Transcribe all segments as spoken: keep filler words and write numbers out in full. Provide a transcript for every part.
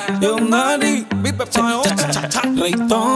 Young Daddy, Ray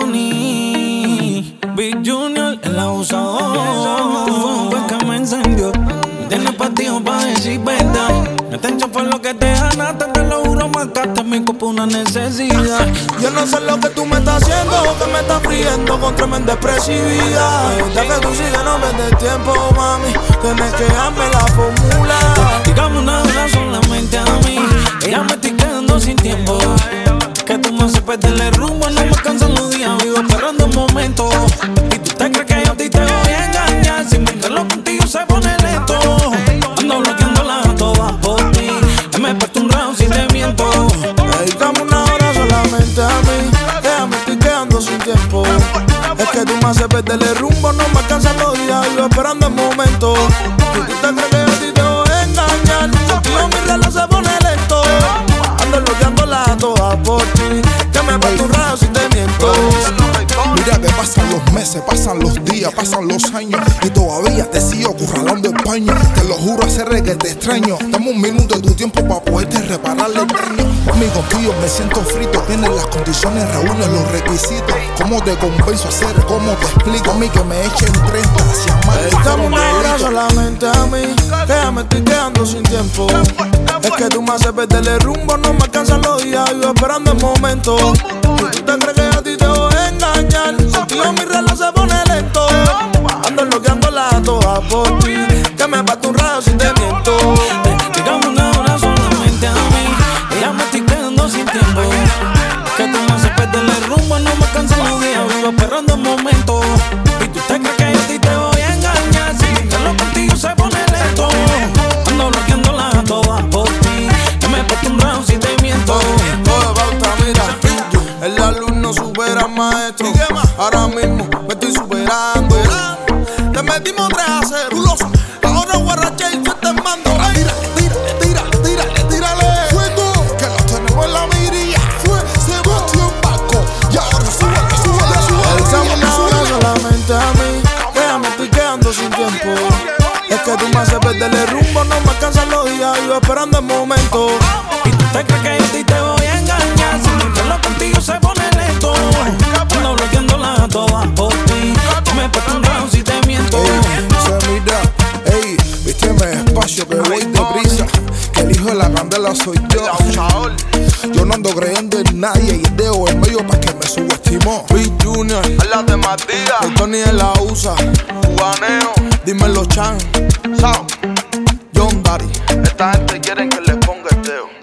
Tony, Big Junior, el abusador. Tu fuego fue que me encendió. Tienes partido pa' decir verdad. No te enchufas lo que te ganaste, te lo juro, mataste mi cuerpo una necesidad. Yo no sé lo que tú me estás haciendo, que me estás friendo con tremenda expresividad. Ya que tú sigues, no me des tiempo, mami. Tienes que darme la fórmula. Dígame una hora solamente a mí. Ella me estoy quedando sin tiempo. Que tú me haces perder el rumbo, no me cansan los días, vivo esperando un momento. Y tú te crees que yo a ti te voy a engañar. Sin venderlo contigo se pone lento. Ando bloqueándola todas por ti. Me he puesto un round si te miento. Dedícame una hora solamente a mí. Ya me estoy quedando sin tiempo. Es que tú me haces perder el rumbo, no me cansan los días, vivo esperando el momento. Y tú te crees que yo a ti te voy a engañar. Contigo mi reloj se pone lento. Ando bloqueándola todas por ti. Que me puesto un round si te miento. Mira que pasan los meses, pasan los días, pasan los años y todavía te sigo curralando el paño. Te lo juro, hacer que te extraño. Dame un minuto de tu tiempo para poderte reparar el daño. Mami, contigo me siento frito. Tienes las condiciones, reúnes los requisitos. ¿Cómo te convenzo a hacer? ¿Cómo te explico? A mí que me echen treinta hacia más. Dedícame una hora solamente a mí. Que ya me estoy quedando sin tiempo. Es que tú me haces perder el rumbo, no me alcanzan los días, vivo esperando el momento. Y tú te crees que yo a ti te voy a engañar. Contigo mi reloj se pone lento. Ando bloqueándola todas por ti. Que me parto un rayo si te miento. Dígame una hora solamente a mí. Ella me estoy quedando sin tiempo. Que tú me haces perder el rumbo, no me cansan los días, vivo esperando el momento. Y tú te crees que yo a ti te voy a engañar. Si venderlo contigo se pone lento. Ando bloqueándola todas por ti. Que me parto un round si te miento. Todo pauta, mira. El alumno supera al maestro. Ahora mismo me estoy superando. Te metimos tres a cero. Ahora guarrache y suelta el mando. Tírale, tírale, tírale, tírale, tírale. Fuego, que los tenemos en la mirilla. Fue Sebastián Paco. Y ahora súbele, súbele, súbele. Dedícame una hora solamente a mí. Que ya me estoy quedando sin tiempo. Es que tú me haces perder el rumbo, no me alcanzan los días, vivo esperando el momento. Y tú te crees que yo a ti te voy a engañar. Si venderlo contigo se pone lento. Ando bloqueándola todas por ti. Yo me puesto un round si te miento. Se mira, ey, vísteme espacio que voy deprisa. Que el hijo de la candela soy yo. Yo no ando creyendo en nadie y dejo en medio pa' que me subestimó. Big Junior, Habla de Matías, el Tony de la U S A. Cubaneo, Dímelo, Chan, Sao. Young Daddy. Esta gente quieren que les ponga el dedo.